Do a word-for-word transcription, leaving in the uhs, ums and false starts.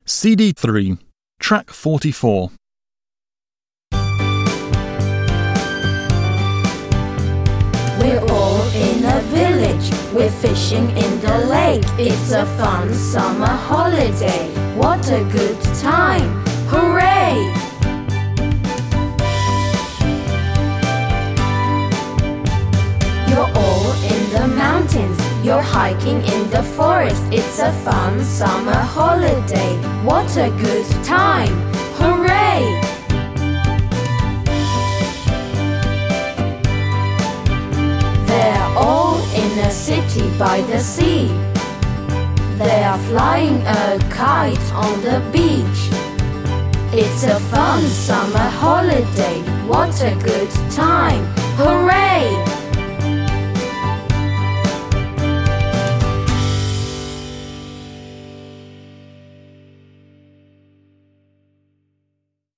C D three, Track forty-four. We're all in a village, we're fishing in the lake. It's a fun summer holiday, what a good time, hooray! You're all in the mountains, you're hiking in the forest. It's a fun summer holiday, what a good time, hooray! They're all in a city by the sea. They are flying a kite on the beach. It's a fun summer holiday, what a good time, hooray!